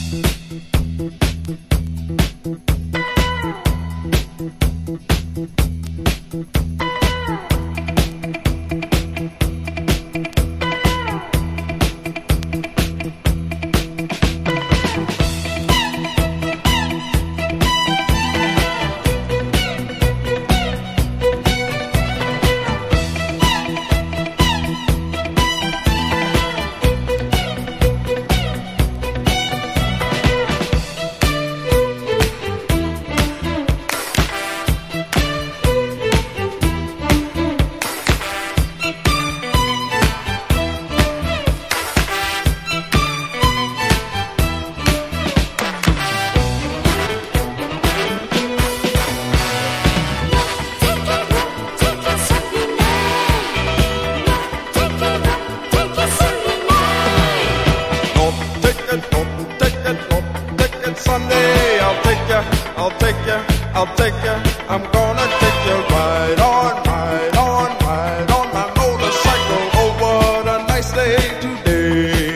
Sunday, I'll take you, I'm gonna take you right on my motorcycle over the nice day today.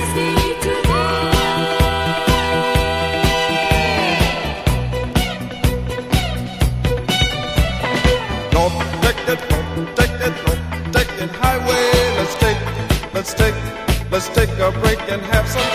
Don't take it highway, let's take a break and have some